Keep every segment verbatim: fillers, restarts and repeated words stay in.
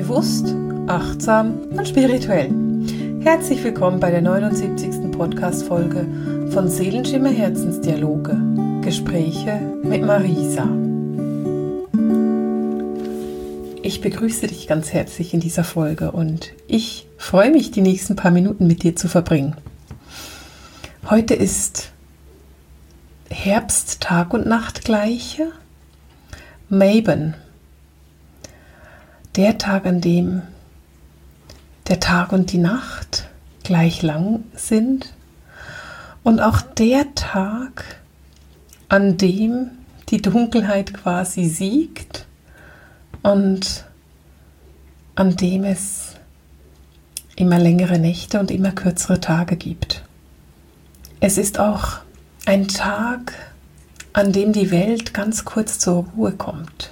Bewusst, achtsam und spirituell. Herzlich willkommen bei der neunundsiebzigsten Podcast-Folge von Seelenschimmer Herzensdialoge. Gespräche mit Marisa. Ich begrüße dich ganz herzlich in dieser Folge und ich freue mich, die nächsten paar Minuten mit dir zu verbringen. Heute ist Herbst, Tag und Nacht gleiche. Mabon. Der Tag, an dem der Tag und die Nacht gleich lang sind und auch der Tag, an dem die Dunkelheit quasi siegt und an dem es immer längere Nächte und immer kürzere Tage gibt. Es ist auch ein Tag, an dem die Welt ganz kurz zur Ruhe kommt,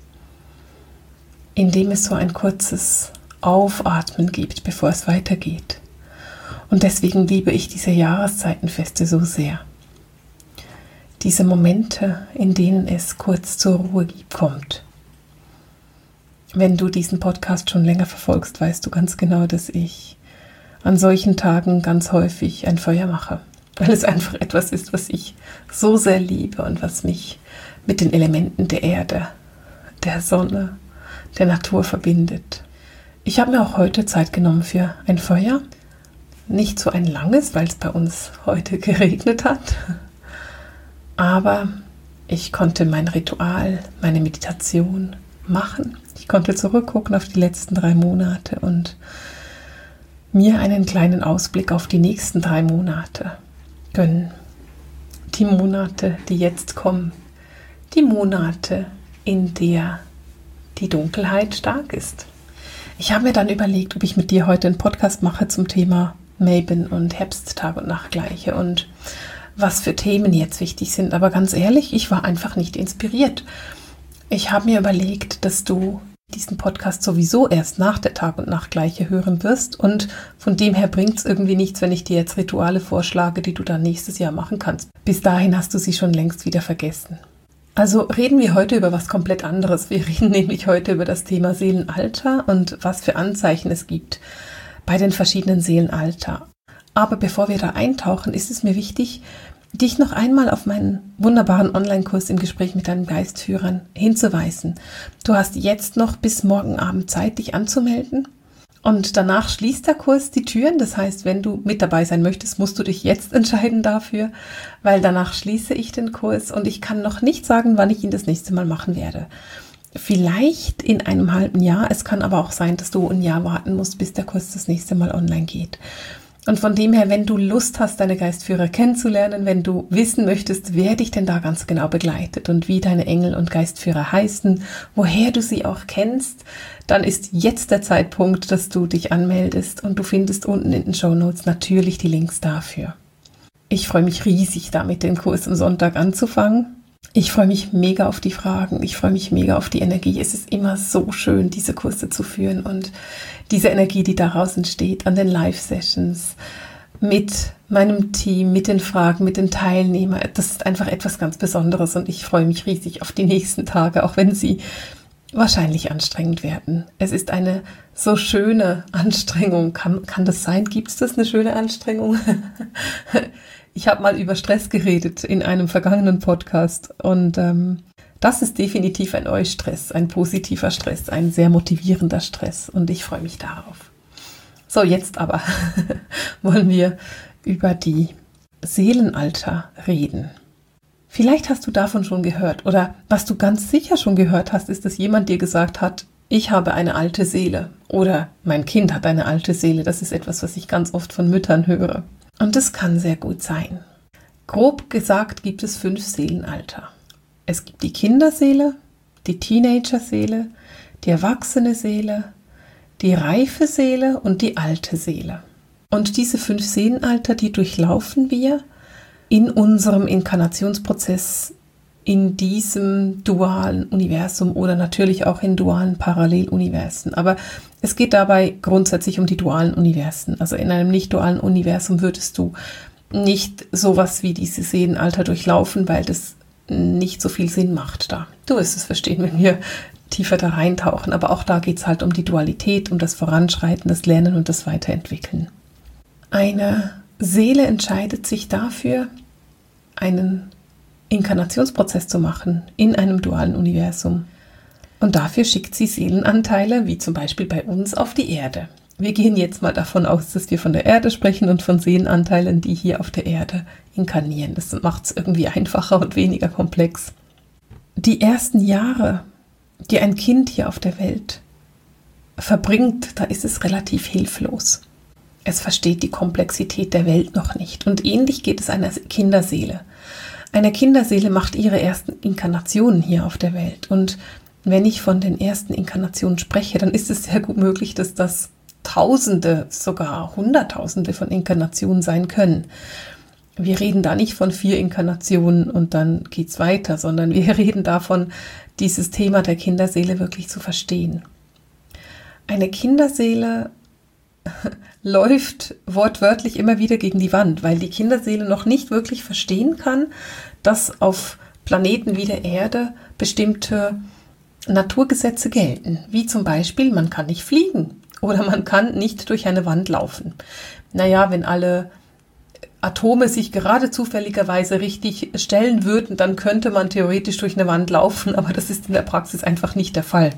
in dem es so ein kurzes Aufatmen gibt, bevor es weitergeht. Und deswegen liebe ich diese Jahreszeitenfeste so sehr. Diese Momente, in denen es kurz zur Ruhe kommt. Wenn du diesen Podcast schon länger verfolgst, weißt du ganz genau, dass ich an solchen Tagen ganz häufig ein Feuer mache. Weil es einfach etwas ist, was ich so sehr liebe und was mich mit den Elementen der Erde, der Sonne, der Natur verbindet. Ich habe mir auch heute Zeit genommen für ein Feuer. Nicht so ein langes, weil es bei uns heute geregnet hat. Aber ich konnte mein Ritual, meine Meditation machen. Ich konnte zurückgucken auf die letzten drei Monate und mir einen kleinen Ausblick auf die nächsten drei Monate gönnen. Die Monate, die jetzt kommen. Die Monate, in der die Dunkelheit stark ist. Ich habe mir dann überlegt, ob ich mit dir heute einen Podcast mache zum Thema Mabon und Herbst, Tag und Nacht gleiche und was für Themen jetzt wichtig sind. Aber ganz ehrlich, ich war einfach nicht inspiriert. Ich habe mir überlegt, dass du diesen Podcast sowieso erst nach der Tag- und Nachtgleiche hören wirst und von dem her bringt es irgendwie nichts, wenn ich dir jetzt Rituale vorschlage, die du dann nächstes Jahr machen kannst. Bis dahin hast du sie schon längst wieder vergessen. Also reden wir heute über was komplett anderes. Wir reden nämlich heute über das Thema Seelenalter und was für Anzeichen es gibt bei den verschiedenen Seelenalter. Aber bevor wir da eintauchen, ist es mir wichtig, dich noch einmal auf meinen wunderbaren Online-Kurs im Gespräch mit deinen Geistführern hinzuweisen. Du hast jetzt noch bis morgen Abend Zeit, dich anzumelden. Und danach schließt der Kurs die Türen. Das heißt, wenn du mit dabei sein möchtest, musst du dich jetzt entscheiden dafür, weil danach schließe ich den Kurs und ich kann noch nicht sagen, wann ich ihn das nächste Mal machen werde. Vielleicht in einem halben Jahr. Es kann aber auch sein, dass du ein Jahr warten musst, bis der Kurs das nächste Mal online geht. Und von dem her, wenn du Lust hast, deine Geistführer kennenzulernen, wenn du wissen möchtest, wer dich denn da ganz genau begleitet und wie deine Engel und Geistführer heißen, woher du sie auch kennst, dann ist jetzt der Zeitpunkt, dass du dich anmeldest und du findest unten in den Shownotes natürlich die Links dafür. Ich freue mich riesig damit, den Kurs am Sonntag anzufangen. Ich freue mich mega auf die Fragen, ich freue mich mega auf die Energie. Es ist immer so schön, diese Kurse zu führen und diese Energie, die daraus entsteht an den Live-Sessions mit meinem Team, mit den Fragen, mit den Teilnehmern. Das ist einfach etwas ganz Besonderes und ich freue mich riesig auf die nächsten Tage, auch wenn sie wahrscheinlich anstrengend werden. Es ist eine so schöne Anstrengung. Kann, kann das sein? Gibt es das, eine schöne Anstrengung? Ich habe mal über Stress geredet in einem vergangenen Podcast und ähm, das ist definitiv ein Eustress, ein positiver Stress, ein sehr motivierender Stress und ich freue mich darauf. So, jetzt aber wollen wir über die Seelenalter reden. Vielleicht hast du davon schon gehört oder was du ganz sicher schon gehört hast, ist, dass jemand dir gesagt hat, ich habe eine alte Seele oder mein Kind hat eine alte Seele. Das ist etwas, was ich ganz oft von Müttern höre. Und das kann sehr gut sein. Grob gesagt gibt es fünf Seelenalter. Es gibt die Kinderseele, die Teenagerseele, die erwachsene Seele, die reife Seele und die alte Seele. Und diese fünf Seelenalter, die durchlaufen wir in unserem Inkarnationsprozess in diesem dualen Universum oder natürlich auch in dualen Paralleluniversen. Aber es geht dabei grundsätzlich um die dualen Universen. Also in einem nicht dualen Universum würdest du nicht sowas wie diese Seelenalter durchlaufen, weil das nicht so viel Sinn macht da. Du wirst es verstehen, wenn wir tiefer da reintauchen. Aber auch da geht es halt um die Dualität, um das Voranschreiten, das Lernen und das Weiterentwickeln. Eine Seele entscheidet sich dafür, einen Inkarnationsprozess zu machen in einem dualen Universum. Und dafür schickt sie Seelenanteile, wie zum Beispiel bei uns, auf die Erde. Wir gehen jetzt mal davon aus, dass wir von der Erde sprechen und von Seelenanteilen, die hier auf der Erde inkarnieren. Das macht es irgendwie einfacher und weniger komplex. Die ersten Jahre, die ein Kind hier auf der Welt verbringt, da ist es relativ hilflos. Es versteht die Komplexität der Welt noch nicht. Und ähnlich geht es einer Kinderseele. Eine Kinderseele macht ihre ersten Inkarnationen hier auf der Welt. Und wenn ich von den ersten Inkarnationen spreche, dann ist es sehr gut möglich, dass das Tausende, sogar Hunderttausende von Inkarnationen sein können. Wir reden da nicht von vier Inkarnationen und dann geht's weiter, sondern wir reden davon, dieses Thema der Kinderseele wirklich zu verstehen. Eine Kinderseele läuft wortwörtlich immer wieder gegen die Wand, weil die Kinderseele noch nicht wirklich verstehen kann, dass auf Planeten wie der Erde bestimmte Naturgesetze gelten, wie zum Beispiel, man kann nicht fliegen oder man kann nicht durch eine Wand laufen. Naja, wenn alle Atome sich gerade zufälligerweise richtig stellen würden, dann könnte man theoretisch durch eine Wand laufen, aber das ist in der Praxis einfach nicht der Fall.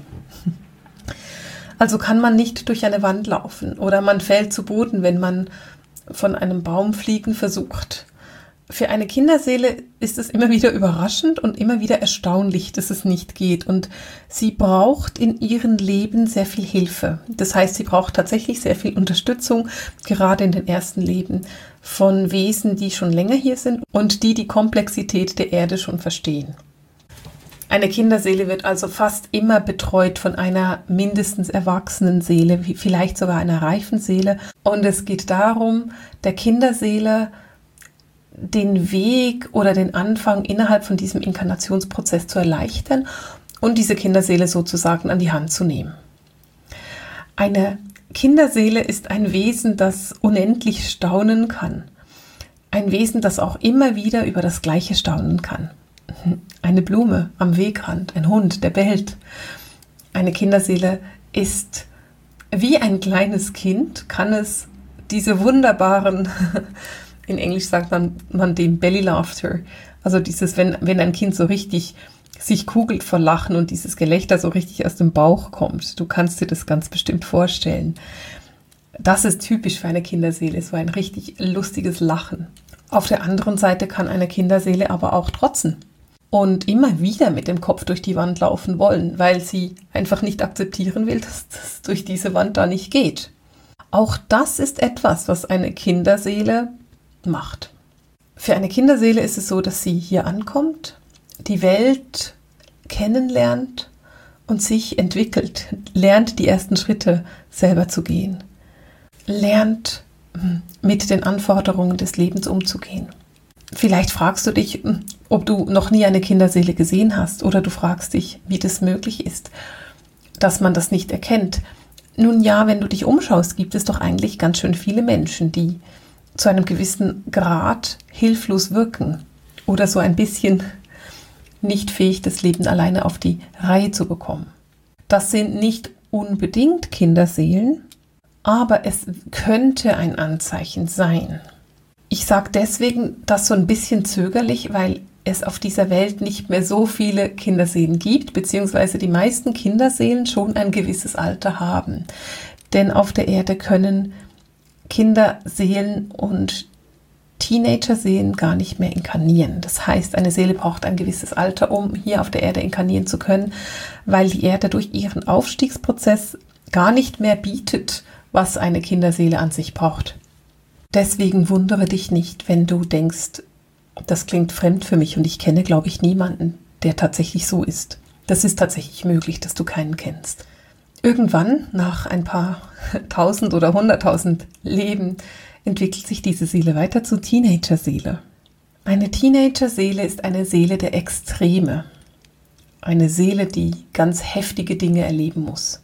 Also kann man nicht durch eine Wand laufen oder man fällt zu Boden, wenn man von einem Baum fliegen versucht. Für eine Kinderseele ist es immer wieder überraschend und immer wieder erstaunlich, dass es nicht geht. Und sie braucht in ihrem Leben sehr viel Hilfe. Das heißt, sie braucht tatsächlich sehr viel Unterstützung, gerade in den ersten Leben, von Wesen, die schon länger hier sind und die die Komplexität der Erde schon verstehen. Eine Kinderseele wird also fast immer betreut von einer mindestens erwachsenen Seele, vielleicht sogar einer reifen Seele. Und es geht darum, der Kinderseele den Weg oder den Anfang innerhalb von diesem Inkarnationsprozess zu erleichtern und diese Kinderseele sozusagen an die Hand zu nehmen. Eine Kinderseele ist ein Wesen, das unendlich staunen kann. Ein Wesen, das auch immer wieder über das Gleiche staunen kann. Eine Blume am Wegrand, ein Hund, der bellt. Eine Kinderseele ist wie ein kleines Kind, kann es diese wunderbaren, in Englisch sagt man, man dem Belly Laughter, also dieses, wenn, wenn ein Kind so richtig sich kugelt vor Lachen und dieses Gelächter so richtig aus dem Bauch kommt. Du kannst dir das ganz bestimmt vorstellen. Das ist typisch für eine Kinderseele, so ein richtig lustiges Lachen. Auf der anderen Seite kann eine Kinderseele aber auch trotzen und immer wieder mit dem Kopf durch die Wand laufen wollen, weil sie einfach nicht akzeptieren will, dass das durch diese Wand da nicht geht. Auch das ist etwas, was eine Kinderseele macht. Für eine Kinderseele ist es so, dass sie hier ankommt, die Welt kennenlernt und sich entwickelt, lernt die ersten Schritte selber zu gehen, lernt mit den Anforderungen des Lebens umzugehen. Vielleicht fragst du dich, ob du noch nie eine Kinderseele gesehen hast oder du fragst dich, wie das möglich ist, dass man das nicht erkennt. Nun ja, wenn du dich umschaust, gibt es doch eigentlich ganz schön viele Menschen, die zu einem gewissen Grad hilflos wirken oder so ein bisschen nicht fähig, das Leben alleine auf die Reihe zu bekommen. Das sind nicht unbedingt Kinderseelen, aber es könnte ein Anzeichen sein. Ich sage deswegen das so ein bisschen zögerlich, weil es auf dieser Welt nicht mehr so viele Kinderseelen gibt, beziehungsweise die meisten Kinderseelen schon ein gewisses Alter haben. Denn auf der Erde können Kinderseelen und Teenager-Seelen gar nicht mehr inkarnieren. Das heißt, eine Seele braucht ein gewisses Alter, um hier auf der Erde inkarnieren zu können, weil die Erde durch ihren Aufstiegsprozess gar nicht mehr bietet, was eine Kinderseele an sich braucht. Deswegen wundere dich nicht, wenn du denkst, das klingt fremd für mich und ich kenne, glaube ich, niemanden, der tatsächlich so ist. Das ist tatsächlich möglich, dass du keinen kennst. Irgendwann, nach ein paar tausend oder hunderttausend Leben, entwickelt sich diese Seele weiter zur Teenager-Seele. Eine Teenager-Seele ist eine Seele der Extreme. Eine Seele, die ganz heftige Dinge erleben muss.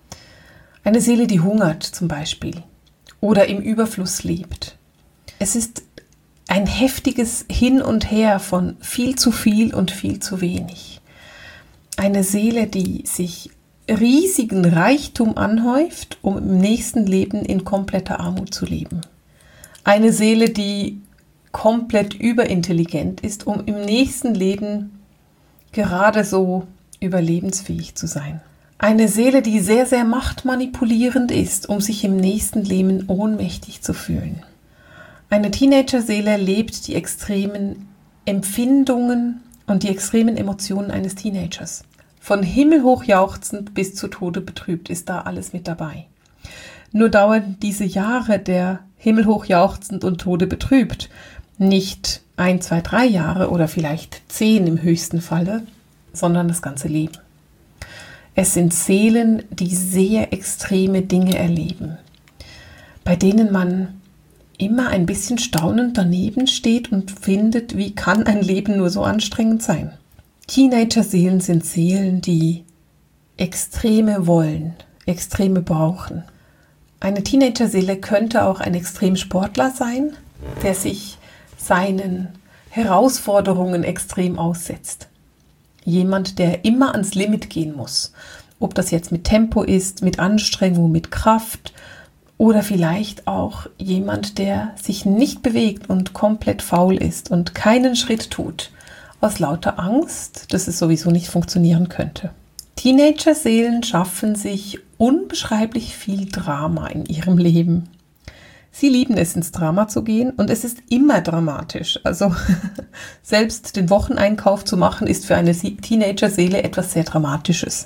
Eine Seele, die hungert zum Beispiel oder im Überfluss lebt. Es ist ein heftiges Hin und Her von viel zu viel und viel zu wenig. Eine Seele, die sich riesigen Reichtum anhäuft, um im nächsten Leben in kompletter Armut zu leben. Eine Seele, die komplett überintelligent ist, um im nächsten Leben gerade so überlebensfähig zu sein. Eine Seele, die sehr, sehr machtmanipulierend ist, um sich im nächsten Leben ohnmächtig zu fühlen. Eine Teenager-Seele lebt die extremen Empfindungen und die extremen Emotionen eines Teenagers. Von himmelhoch jauchzend bis zu Tode betrübt ist da alles mit dabei. Nur dauern diese Jahre der himmelhoch jauchzend und Tode betrübt nicht ein, zwei, drei Jahre oder vielleicht zehn im höchsten Falle, sondern das ganze Leben. Es sind Seelen, die sehr extreme Dinge erleben, bei denen man immer ein bisschen staunend daneben steht und findet, wie kann ein Leben nur so anstrengend sein. Teenager-Seelen sind Seelen, die Extreme wollen, Extreme brauchen. Eine Teenager-Seele könnte auch ein Extremsportler sein, der sich seinen Herausforderungen extrem aussetzt. Jemand, der immer ans Limit gehen muss. Ob das jetzt mit Tempo ist, mit Anstrengung, mit Kraft oder vielleicht auch jemand, der sich nicht bewegt und komplett faul ist und keinen Schritt tut, aus lauter Angst, dass es sowieso nicht funktionieren könnte. Teenager-Seelen schaffen sich unbeschreiblich viel Drama in ihrem Leben. Sie lieben es, ins Drama zu gehen und es ist immer dramatisch. Also selbst den Wocheneinkauf zu machen, ist für eine Teenager-Seele etwas sehr Dramatisches.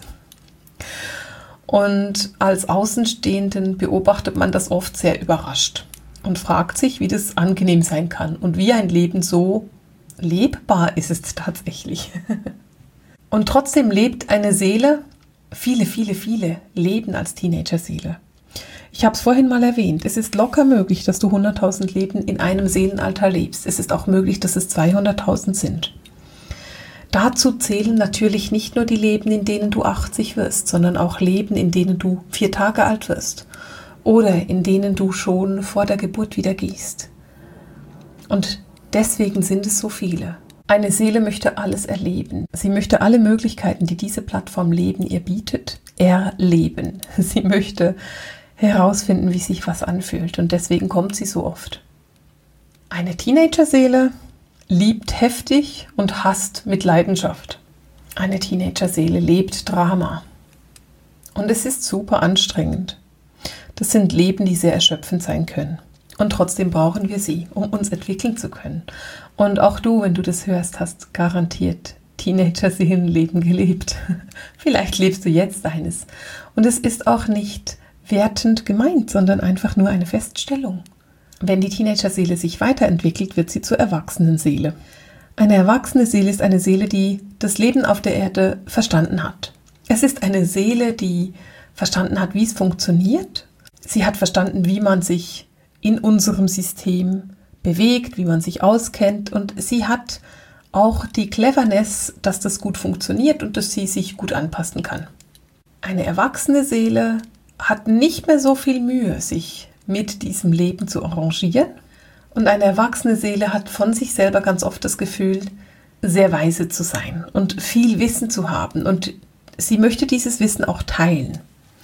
Und als Außenstehenden beobachtet man das oft sehr überrascht und fragt sich, wie das angenehm sein kann und wie ein Leben so lebbar ist es tatsächlich. Und trotzdem lebt eine Seele, viele, viele, viele leben als Teenager-Seele. Ich habe es vorhin mal erwähnt, es ist locker möglich, dass du hunderttausend Leben in einem Seelenalter lebst. Es ist auch möglich, dass es zweihunderttausend sind. Dazu zählen natürlich nicht nur die Leben, in denen du achtzig wirst, sondern auch Leben, in denen du vier Tage alt wirst oder in denen du schon vor der Geburt wieder gehst. Und deswegen sind es so viele. Eine Seele möchte alles erleben. Sie möchte alle Möglichkeiten, die diese Plattform Leben ihr bietet, erleben. Sie möchte herausfinden, wie sich was anfühlt und deswegen kommt sie so oft. Eine Teenager-Seele liebt heftig und hasst mit Leidenschaft. Eine Teenager-Seele lebt Drama und es ist super anstrengend. Das sind Leben, die sehr erschöpfend sein können und trotzdem brauchen wir sie, um uns entwickeln zu können. Und auch du, wenn du das hörst, hast garantiert Teenager-Seelenleben gelebt. Vielleicht lebst du jetzt eines und es ist auch nicht wertend gemeint, sondern einfach nur eine Feststellung. Wenn die Teenager-Seele sich weiterentwickelt, wird sie zur Erwachsenen-Seele. Eine erwachsene Seele ist eine Seele, die das Leben auf der Erde verstanden hat. Es ist eine Seele, die verstanden hat, wie es funktioniert. Sie hat verstanden, wie man sich in unserem System bewegt, wie man sich auskennt und sie hat auch die Cleverness, dass das gut funktioniert und dass sie sich gut anpassen kann. Eine erwachsene Seele hat nicht mehr so viel Mühe, sich mit diesem Leben zu arrangieren. Und eine erwachsene Seele hat von sich selber ganz oft das Gefühl, sehr weise zu sein und viel Wissen zu haben. Und sie möchte dieses Wissen auch teilen.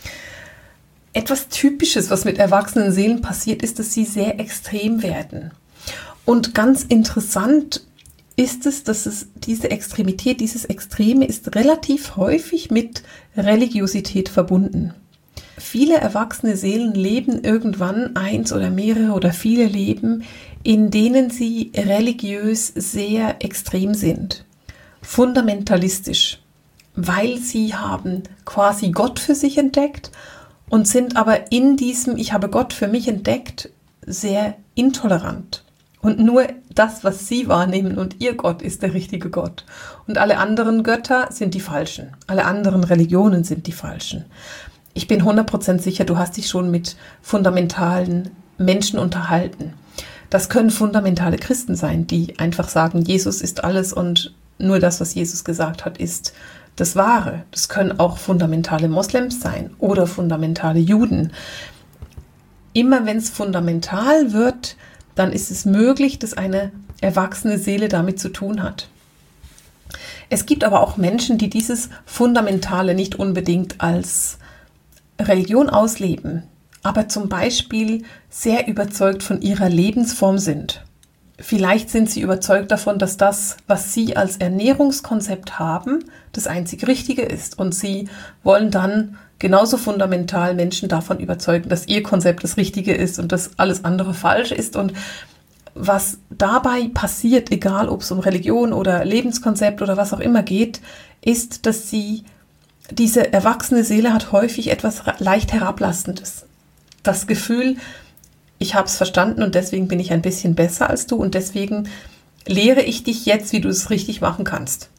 Etwas Typisches, was mit erwachsenen Seelen passiert, ist, dass sie sehr extrem werden. Und ganz interessant ist es, dass es diese Extremität, dieses Extreme ist relativ häufig mit Religiosität verbunden. Viele erwachsene Seelen leben irgendwann eins oder mehrere oder viele Leben, in denen sie religiös sehr extrem sind, fundamentalistisch, weil sie haben quasi Gott für sich entdeckt und sind aber in diesem Ich habe Gott für mich entdeckt sehr intolerant. Und nur das, was sie wahrnehmen und ihr Gott ist der richtige Gott. Und alle anderen Götter sind die falschen. Alle anderen Religionen sind die falschen. Ich bin hundert Prozent sicher, du hast dich schon mit fundamentalen Menschen unterhalten. Das können fundamentale Christen sein, die einfach sagen, Jesus ist alles und nur das, was Jesus gesagt hat, ist das Wahre. Das können auch fundamentale Moslems sein oder fundamentale Juden. Immer wenn es fundamental wird, dann ist es möglich, dass eine erwachsene Seele damit zu tun hat. Es gibt aber auch Menschen, die dieses Fundamentale nicht unbedingt als Religion ausleben, aber zum Beispiel sehr überzeugt von ihrer Lebensform sind. Vielleicht sind sie überzeugt davon, dass das, was sie als Ernährungskonzept haben, das einzig Richtige ist. Und sie wollen dann genauso fundamental Menschen davon überzeugen, dass ihr Konzept das Richtige ist und dass alles andere falsch ist. Und was dabei passiert, egal ob es um Religion oder Lebenskonzept oder was auch immer geht, ist, dass sie, diese erwachsene Seele hat häufig etwas leicht Herablastendes. Das Gefühl, ich habe es verstanden und deswegen bin ich ein bisschen besser als du und deswegen lehre ich dich jetzt, wie du es richtig machen kannst.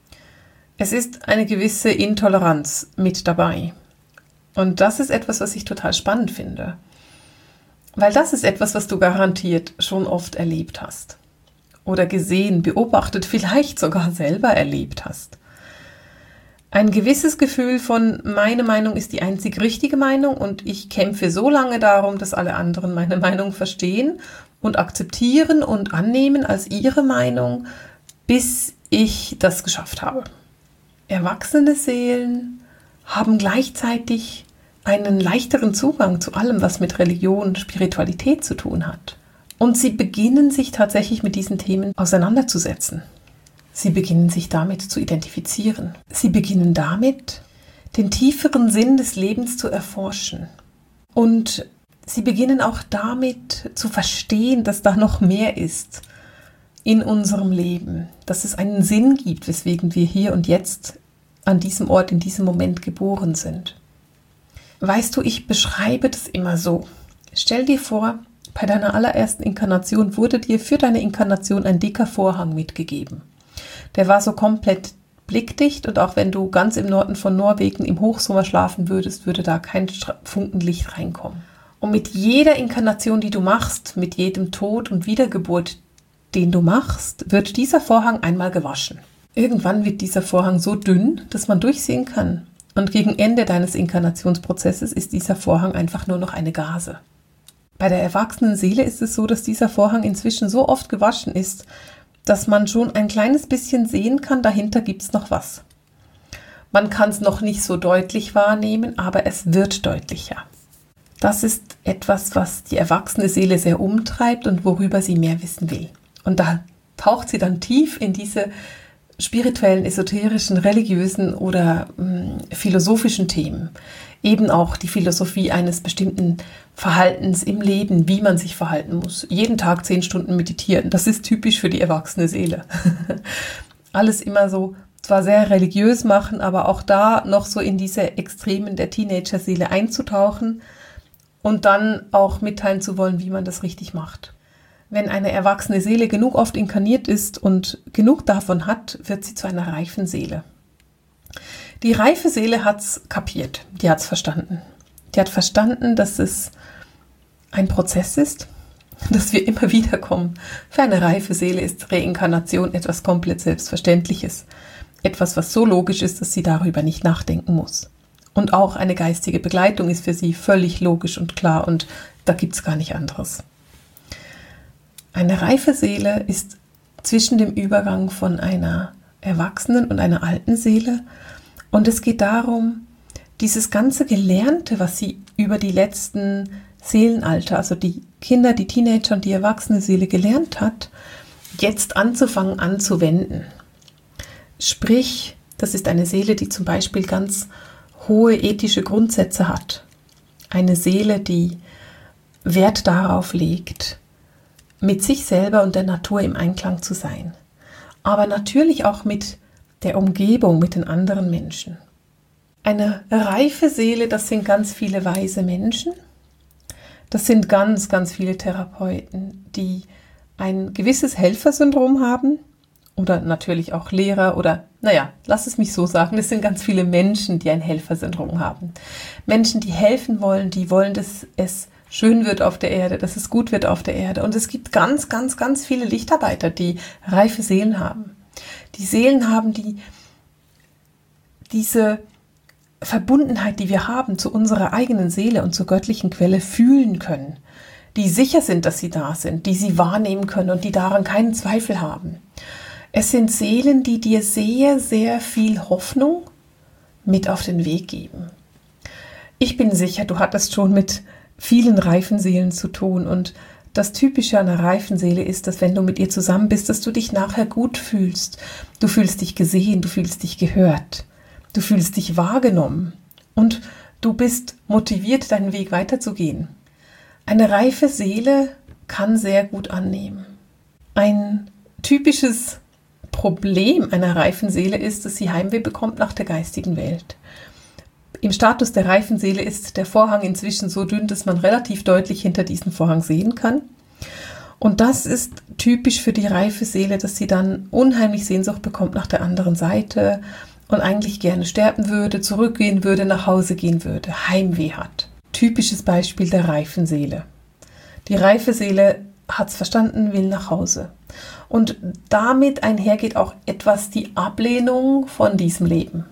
Es ist eine gewisse Intoleranz mit dabei. Und das ist etwas, was ich total spannend finde. Weil das ist etwas, was du garantiert schon oft erlebt hast. Oder gesehen, beobachtet, vielleicht sogar selber erlebt hast. Ein gewisses Gefühl von, meine Meinung ist die einzig richtige Meinung und ich kämpfe so lange darum, dass alle anderen meine Meinung verstehen und akzeptieren und annehmen als ihre Meinung, bis ich das geschafft habe. Erwachsene Seelen haben gleichzeitig einen leichteren Zugang zu allem, was mit Religion, Spiritualität zu tun hat. Und sie beginnen sich tatsächlich mit diesen Themen auseinanderzusetzen. Sie beginnen sich damit zu identifizieren. Sie beginnen damit, den tieferen Sinn des Lebens zu erforschen. Und sie beginnen auch damit zu verstehen, dass da noch mehr ist in unserem Leben, dass es einen Sinn gibt, weswegen wir hier und jetzt an diesem Ort, in diesem Moment geboren sind. Weißt du, ich beschreibe das immer so. Stell dir vor, bei deiner allerersten Inkarnation wurde dir für deine Inkarnation ein dicker Vorhang mitgegeben. Der war so komplett blickdicht und auch wenn du ganz im Norden von Norwegen im Hochsommer schlafen würdest, würde da kein Funkenlicht reinkommen. Und mit jeder Inkarnation, die du machst, mit jedem Tod und Wiedergeburt, den du machst, wird dieser Vorhang einmal gewaschen. Irgendwann wird dieser Vorhang so dünn, dass man durchsehen kann. Und gegen Ende deines Inkarnationsprozesses ist dieser Vorhang einfach nur noch eine Gase. Bei der erwachsenen Seele ist es so, dass dieser Vorhang inzwischen so oft gewaschen ist, dass man schon ein kleines bisschen sehen kann, dahinter gibt es noch was. Man kann es noch nicht so deutlich wahrnehmen, aber es wird deutlicher. Das ist etwas, was die erwachsene Seele sehr umtreibt und worüber sie mehr wissen will. Und da taucht sie dann tief in diese spirituellen, esoterischen, religiösen oder mh, philosophischen Themen. Eben auch die Philosophie eines bestimmten Verhaltens im Leben, wie man sich verhalten muss. Jeden Tag zehn Stunden meditieren, das ist typisch für die erwachsene Seele. Alles immer so, zwar sehr religiös machen, aber auch da noch so in diese Extremen der Teenager-Seele einzutauchen und dann auch mitteilen zu wollen, wie man das richtig macht. Wenn eine erwachsene Seele genug oft inkarniert ist und genug davon hat, wird sie zu einer reifen Seele. Die reife Seele hat es kapiert, die hat es verstanden. Die hat verstanden, dass es ein Prozess ist, dass wir immer wieder kommen. Für eine reife Seele ist Reinkarnation etwas komplett Selbstverständliches. Etwas, was so logisch ist, dass sie darüber nicht nachdenken muss. Und auch eine geistige Begleitung ist für sie völlig logisch und klar und da gibt es gar nicht anderes. Eine reife Seele ist zwischen dem Übergang von einer erwachsenen und einer alten Seele und es geht darum, dieses ganze Gelernte, was sie über die letzten Seelenalter, also die Kinder, die Teenager und die erwachsene Seele gelernt hat, jetzt anzufangen anzuwenden. Sprich, das ist eine Seele, die zum Beispiel ganz hohe ethische Grundsätze hat. Eine Seele, die Wert darauf legt, mit sich selber und der Natur im Einklang zu sein. Aber natürlich auch mit der Umgebung, mit den anderen Menschen. Eine reife Seele, das sind ganz viele weise Menschen. Das sind ganz, ganz viele Therapeuten, die ein gewisses Helfersyndrom haben. Oder natürlich auch Lehrer oder, naja, lass es mich so sagen, es sind ganz viele Menschen, die ein Helfersyndrom haben. Menschen, die helfen wollen, die wollen, dass es schön wird auf der Erde, dass es gut wird auf der Erde. Und es gibt ganz, ganz, ganz viele Lichtarbeiter, die reife Seelen haben. Die Seelen haben, die diese Verbundenheit, die wir haben zu unserer eigenen Seele und zur göttlichen Quelle fühlen können. Die sicher sind, dass sie da sind, die sie wahrnehmen können und die daran keinen Zweifel haben. Es sind Seelen, die dir sehr, sehr viel Hoffnung mit auf den Weg geben. Ich bin sicher, du hattest schon mit vielen reifen Seelen zu tun und das Typische an einer reifen Seele ist, dass wenn du mit ihr zusammen bist, dass du dich nachher gut fühlst. Du fühlst dich gesehen, du fühlst dich gehört, du fühlst dich wahrgenommen und du bist motiviert, deinen Weg weiterzugehen. Eine reife Seele kann sehr gut annehmen. Ein typisches Problem einer reifen Seele ist, dass sie Heimweh bekommt nach der geistigen Welt. Im Status der reifen Seele ist der Vorhang inzwischen so dünn, dass man relativ deutlich hinter diesen Vorhang sehen kann. Und das ist typisch für die reife Seele, dass sie dann unheimlich Sehnsucht bekommt nach der anderen Seite und eigentlich gerne sterben würde, zurückgehen würde, nach Hause gehen würde, Heimweh hat. Typisches Beispiel der reifen Seele. Die reife Seele hat es verstanden, will nach Hause. Und damit einhergeht auch etwas die Ablehnung von diesem Leben.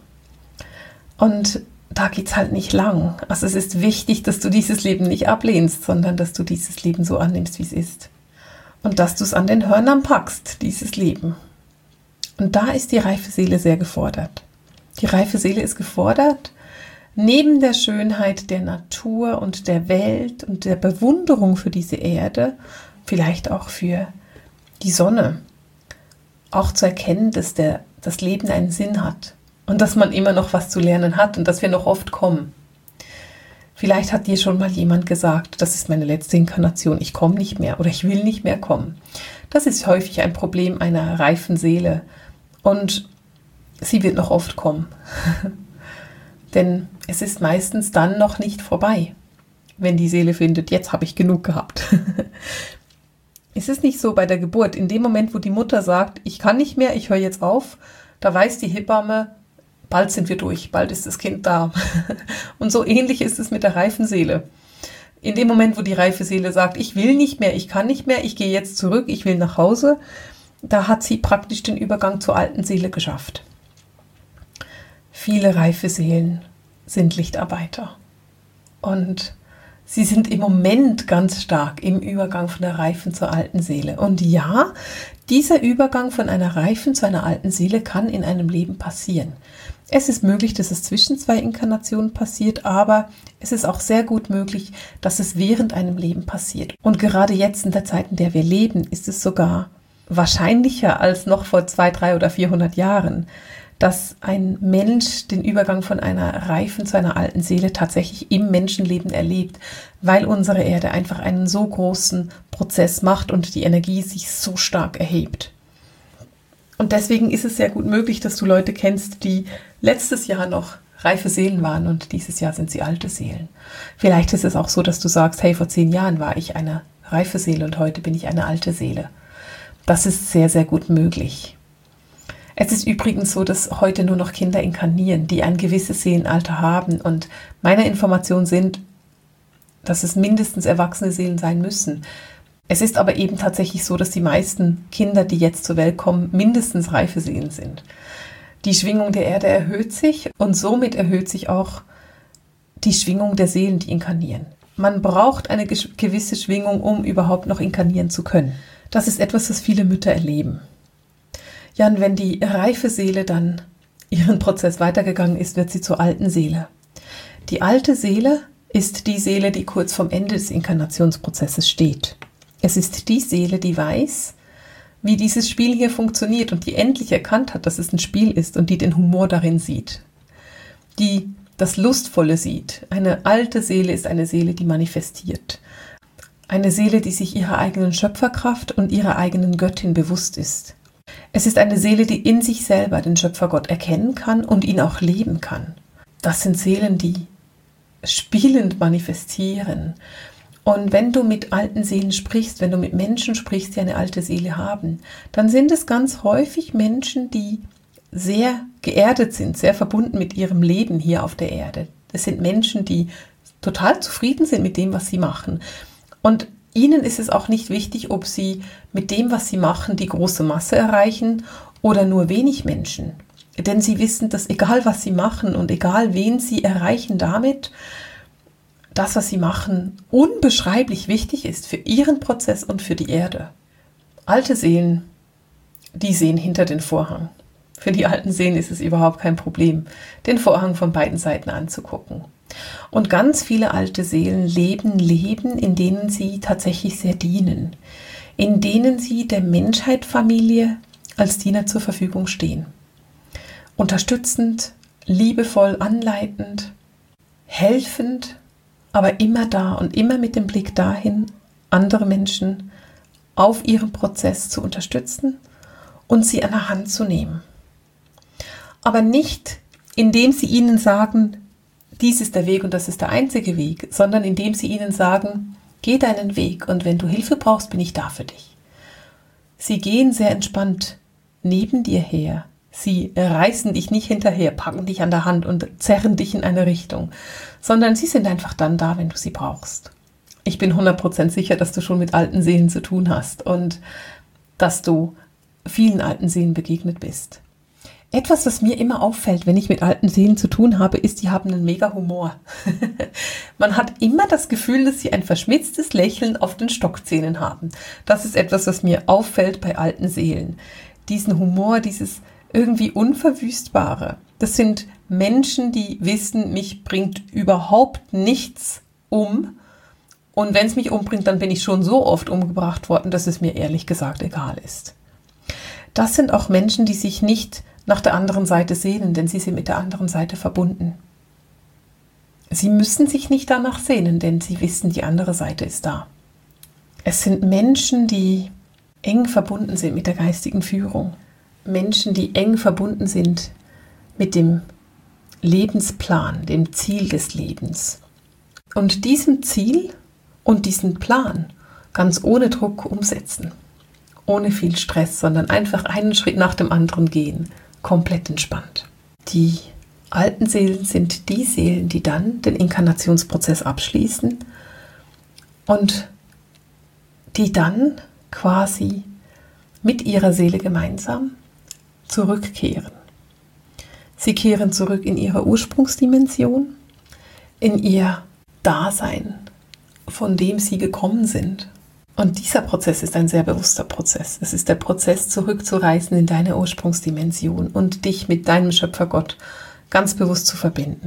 Und da geht es halt nicht lang. Also es ist wichtig, dass du dieses Leben nicht ablehnst, sondern dass du dieses Leben so annimmst, wie es ist. Und dass du es an den Hörnern packst, dieses Leben. Und da ist die reife Seele sehr gefordert. Die reife Seele ist gefordert, neben der Schönheit der Natur und der Welt und der Bewunderung für diese Erde, vielleicht auch für die Sonne, auch zu erkennen, dass der, das Leben einen Sinn hat. Und dass man immer noch was zu lernen hat und dass wir noch oft kommen. Vielleicht hat dir schon mal jemand gesagt, das ist meine letzte Inkarnation, ich komme nicht mehr oder ich will nicht mehr kommen. Das ist häufig ein Problem einer reifen Seele und sie wird noch oft kommen. Denn es ist meistens dann noch nicht vorbei, wenn die Seele findet, jetzt habe ich genug gehabt. Es ist nicht so bei der Geburt, in dem Moment, wo die Mutter sagt, ich kann nicht mehr, ich höre jetzt auf, da weiß die Hebamme, bald sind wir durch, bald ist das Kind da. Und so ähnlich ist es mit der reifen Seele. In dem Moment, wo die reife Seele sagt, ich will nicht mehr, ich kann nicht mehr, ich gehe jetzt zurück, ich will nach Hause, da hat sie praktisch den Übergang zur alten Seele geschafft. Viele reife Seelen sind Lichtarbeiter. Und sie sind im Moment ganz stark im Übergang von der reifen zur alten Seele. Und ja, dieser Übergang von einer reifen zu einer alten Seele kann in einem Leben passieren. Es ist möglich, dass es zwischen zwei Inkarnationen passiert, aber es ist auch sehr gut möglich, dass es während einem Leben passiert. Und gerade jetzt in der Zeit, in der wir leben, ist es sogar wahrscheinlicher als noch vor zwei, drei oder vierhundert Jahren, dass ein Mensch den Übergang von einer reifen zu einer alten Seele tatsächlich im Menschenleben erlebt, weil unsere Erde einfach einen so großen Prozess macht und die Energie sich so stark erhebt. Und deswegen ist es sehr gut möglich, dass du Leute kennst, die letztes Jahr noch reife Seelen waren und dieses Jahr sind sie alte Seelen. Vielleicht ist es auch so, dass du sagst, hey, vor zehn Jahren war ich eine reife Seele und heute bin ich eine alte Seele. Das ist sehr, sehr gut möglich. Es ist übrigens so, dass heute nur noch Kinder inkarnieren, die ein gewisses Seelenalter haben. Und meine Informationen sind, dass es mindestens erwachsene Seelen sein müssen. Es ist aber eben tatsächlich so, dass die meisten Kinder, die jetzt zur Welt kommen, mindestens reife Seelen sind. Die Schwingung der Erde erhöht sich und somit erhöht sich auch die Schwingung der Seelen, die inkarnieren. Man braucht eine gewisse Schwingung, um überhaupt noch inkarnieren zu können. Das ist etwas, was viele Mütter erleben. Ja, und wenn die reife Seele dann ihren Prozess weitergegangen ist, wird sie zur alten Seele. Die alte Seele ist die Seele, die kurz vorm Ende des Inkarnationsprozesses steht. Es ist die Seele, die weiß, wie dieses Spiel hier funktioniert und die endlich erkannt hat, dass es ein Spiel ist und die den Humor darin sieht, die das Lustvolle sieht. Eine alte Seele ist eine Seele, die manifestiert. Eine Seele, die sich ihrer eigenen Schöpferkraft und ihrer eigenen Göttin bewusst ist. Es ist eine Seele, die in sich selber den Schöpfergott erkennen kann und ihn auch leben kann. Das sind Seelen, die spielend manifestieren. Und wenn du mit alten Seelen sprichst, wenn du mit Menschen sprichst, die eine alte Seele haben, dann sind es ganz häufig Menschen, die sehr geerdet sind, sehr verbunden mit ihrem Leben hier auf der Erde. Es sind Menschen, die total zufrieden sind mit dem, was sie machen. Und ihnen ist es auch nicht wichtig, ob sie mit dem, was sie machen, die große Masse erreichen oder nur wenig Menschen. Denn sie wissen, dass egal was sie machen und egal wen sie erreichen damit, das, was sie machen, unbeschreiblich wichtig ist für ihren Prozess und für die Erde. Alte Seelen die sehen hinter den Vorhang. Für die alten Seelen ist es überhaupt kein Problem, den Vorhang von beiden Seiten anzugucken. Und ganz viele alte Seelen leben Leben, in denen sie tatsächlich sehr dienen, in denen sie der Menschheitsfamilie als Diener zur Verfügung stehen. Unterstützend, liebevoll, anleitend, helfend, aber immer da und immer mit dem Blick dahin, andere Menschen auf ihrem Prozess zu unterstützen und sie an der Hand zu nehmen. Aber nicht, indem sie ihnen sagen, dies ist der Weg und das ist der einzige Weg, sondern indem sie ihnen sagen, geh deinen Weg und wenn du Hilfe brauchst, bin ich da für dich. Sie gehen sehr entspannt neben dir her. Sie reißen dich nicht hinterher, packen dich an der Hand und zerren dich in eine Richtung, sondern sie sind einfach dann da, wenn du sie brauchst. Ich bin hundert Prozent sicher, dass du schon mit alten Seelen zu tun hast und dass du vielen alten Seelen begegnet bist. Etwas, was mir immer auffällt, wenn ich mit alten Seelen zu tun habe, ist, die haben einen mega Humor. Man hat immer das Gefühl, dass sie ein verschmitztes Lächeln auf den Stockzähnen haben. Das ist etwas, was mir auffällt bei alten Seelen. Diesen Humor, dieses irgendwie Unverwüstbare. Das sind Menschen, die wissen, mich bringt überhaupt nichts um. Und wenn es mich umbringt, dann bin ich schon so oft umgebracht worden, dass es mir ehrlich gesagt egal ist. Das sind auch Menschen, die sich nicht nach der anderen Seite sehnen, denn sie sind mit der anderen Seite verbunden. Sie müssen sich nicht danach sehnen, denn sie wissen, die andere Seite ist da. Es sind Menschen, die eng verbunden sind mit der geistigen Führung. Menschen, die eng verbunden sind mit dem Lebensplan, dem Ziel des Lebens. Und diesem Ziel und diesen Plan ganz ohne Druck umsetzen. Ohne viel Stress, sondern einfach einen Schritt nach dem anderen gehen. Komplett entspannt. Die alten Seelen sind die Seelen, die dann den Inkarnationsprozess abschließen und die dann quasi mit ihrer Seele gemeinsam zurückkehren. Sie kehren zurück in ihre Ursprungsdimension, in ihr Dasein, von dem sie gekommen sind. Und dieser Prozess ist ein sehr bewusster Prozess. Es ist der Prozess, zurückzureisen in deine Ursprungsdimension und dich mit deinem Schöpfergott ganz bewusst zu verbinden.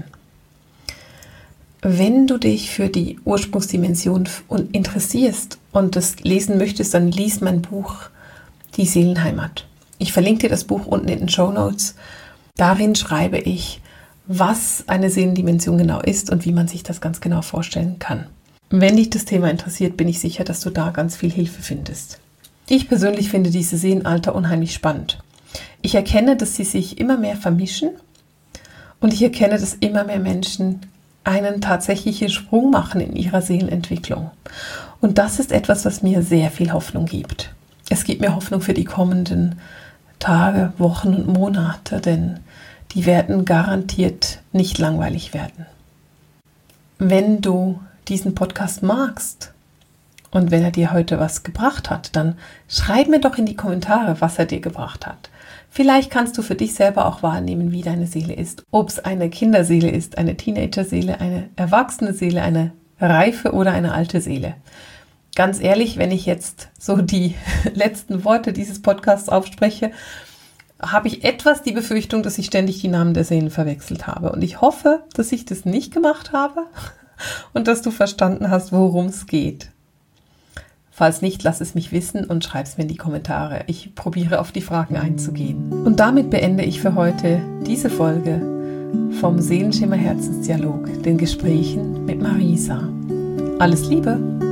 Wenn du dich für die Ursprungsdimension interessierst und das lesen möchtest, dann lies mein Buch Die Seelenheimat. Ich verlinke dir das Buch unten in den Shownotes. Darin schreibe ich, was eine Seelendimension genau ist und wie man sich das ganz genau vorstellen kann. Wenn dich das Thema interessiert, bin ich sicher, dass du da ganz viel Hilfe findest. Ich persönlich finde diese Seelenalter unheimlich spannend. Ich erkenne, dass sie sich immer mehr vermischen und ich erkenne, dass immer mehr Menschen einen tatsächlichen Sprung machen in ihrer Seelenentwicklung. Und das ist etwas, was mir sehr viel Hoffnung gibt. Es gibt mir Hoffnung für die kommenden Tage, Wochen und Monate, denn die werden garantiert nicht langweilig werden. Wenn du diesen Podcast magst und wenn er dir heute was gebracht hat, dann schreib mir doch in die Kommentare, was er dir gebracht hat. Vielleicht kannst du für dich selber auch wahrnehmen, wie deine Seele ist. Ob es eine Kinderseele ist, eine Teenagerseele, eine erwachsene Seele, eine reife oder eine alte Seele. Ganz ehrlich, wenn ich jetzt so die letzten Worte dieses Podcasts aufspreche, habe ich etwas die Befürchtung, dass ich ständig die Namen der Seelen verwechselt habe. Und ich hoffe, dass ich das nicht gemacht habe und dass du verstanden hast, worum es geht. Falls nicht, lass es mich wissen und schreib es mir in die Kommentare. Ich probiere auf die Fragen einzugehen. Und damit beende ich für heute diese Folge vom Seelenschimmer Herzensdialog, den Gesprächen mit Marisa. Alles Liebe!